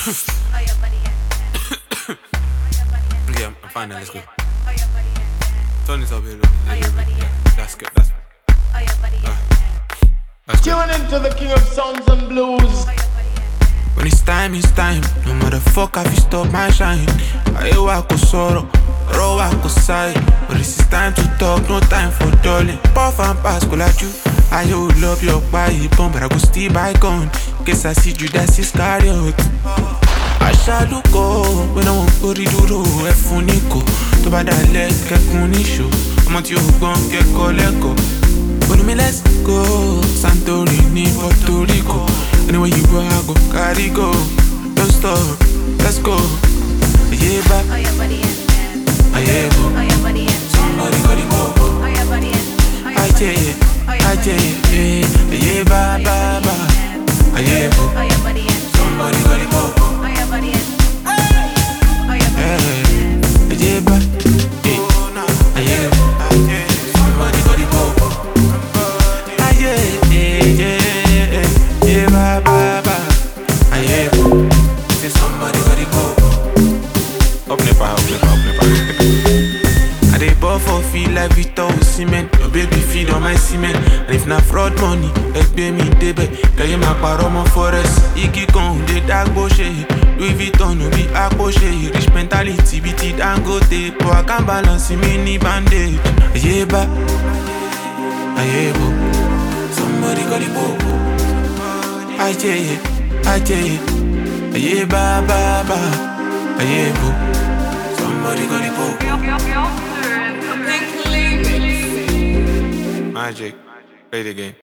Yeah, I'm fine now, let's go. Turn this up here a little bit. Yeah, that's good, that's good. Tune into the king of sounds and blues. When it's time, no matter fuck if you stop my shine. I walk sorrow, roll walk side. But this is time to talk, no time for darling. Puff and pass, go like you. I love your body, but I go still by gun. Guess I see you, that's his cardio. I shall look go when I want to do a funico. To buy that leg, get money show. I'm at you, gon' get go. Follow me, let's go. Santorini, Puerto Rico. Anywhere you go, I go, carry go. Don't stop, let's go. Yeah, ba. Oh, your body and yeah, bo. Oh, your body and somebody got it go. Oh, your body and yeah, ba, ba, ba. Yeah, bo. Oh, your body and somebody got it go. Oh, your body and yeah, ba. Yeah, somebody got it go. Yeah, ba, ba, ba. Yeah, say somebody got it go. Up nepa. I dey ball for feel like Victor Osimhen. Your baby feed on my cement. And if not fraud money, pay me debe. Kaya ma paro mo forest. Iki kon de dag boshe. Louis Vuitton no be akoshe. Rich mentality biti dangote. But I can balance mini bandage. Yeah, ba. Yeah, bo. Somebody got it go. Yeah, ba, ba, ba. Yeah, bo. Somebody got it go. Magic, play the game.